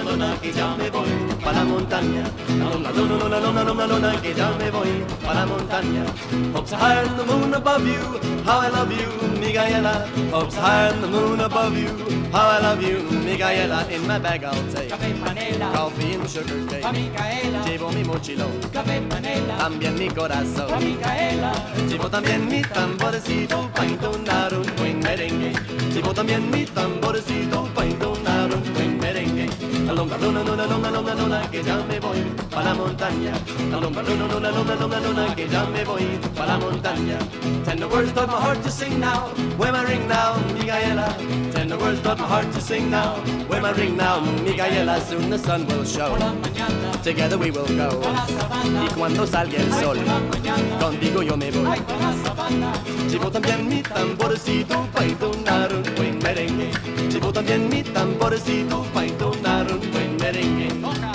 luna, que ya me voy para la montaña. La luna, que ya me voy para la montaña. Up so high in the moon above you, how I love you, Miguela. Up so high in the moon above you, how I love you, Miguela. In my bag I'll take café panela, coffee and sugar pa' cake. Micaela, Llevo mi mochilón, café panela, también mi pa' corazón. Micaela, Llevo también mi tamborcito pa' entonar un buen merengue. Llevo también mi tamborcito pa' entonar un buen merengue. La longa luna, que ya me voy pa' la montaña. La longa luna, que ya me voy pa' la montaña. Tender words taught my heart to sing now, where my ring now, Miguela. Tender words taught my heart to sing now, where my ring now, Miguela. Soon the sun will show, por la mañana, together we will go. a la sabana, Y cuando salga el ay, sol, por la mañana, contigo yo me voy. ay, por la sabana, Llevo también mi tamborcito pa' entonar un buen merengue. Llevo también mi tamborcito pa' entonar un buen merengue. toca.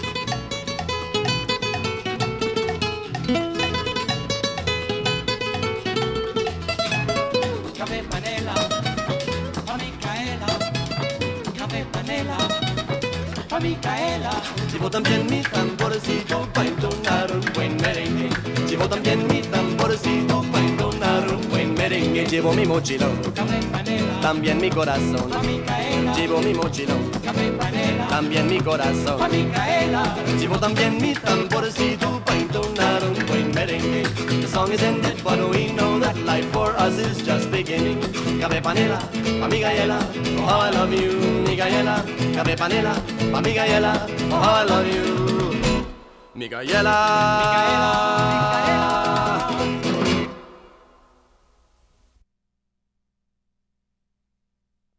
Café panela, pa' Micaela, café panela, pa' Micaela, Llevo también mi tamborcito pa' entonar un buen merengue. Llevo también mi tamborcito pa' entonar un buen merengue. Llevo mi mochilón, café panela, también mi corazón. pa' Micaela, Llevo mi mochilón, café panela, también mi pa' corazón. Micaela, Llevo también mi tamborcito pa' entonar un buen merengue. The song is ended, but we know that life for us is just beginning. Café panela, pa' Miguela, oh how I love you, Miguela. Café panela, pa' Miguela, oh how I love you, Miguela.